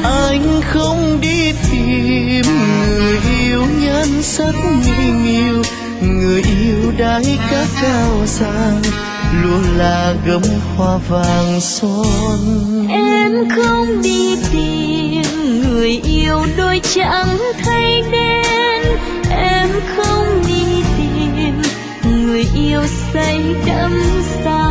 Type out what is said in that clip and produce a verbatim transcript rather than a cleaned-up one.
Anh không đi tìm người yêu nhan sắc nghinh yêu, người yêu đái cát cao sang luôn là gấm hoa vàng son. Em không đi tìm người yêu đôi trắng thay đen, em không đi tìm người yêu say đắm say.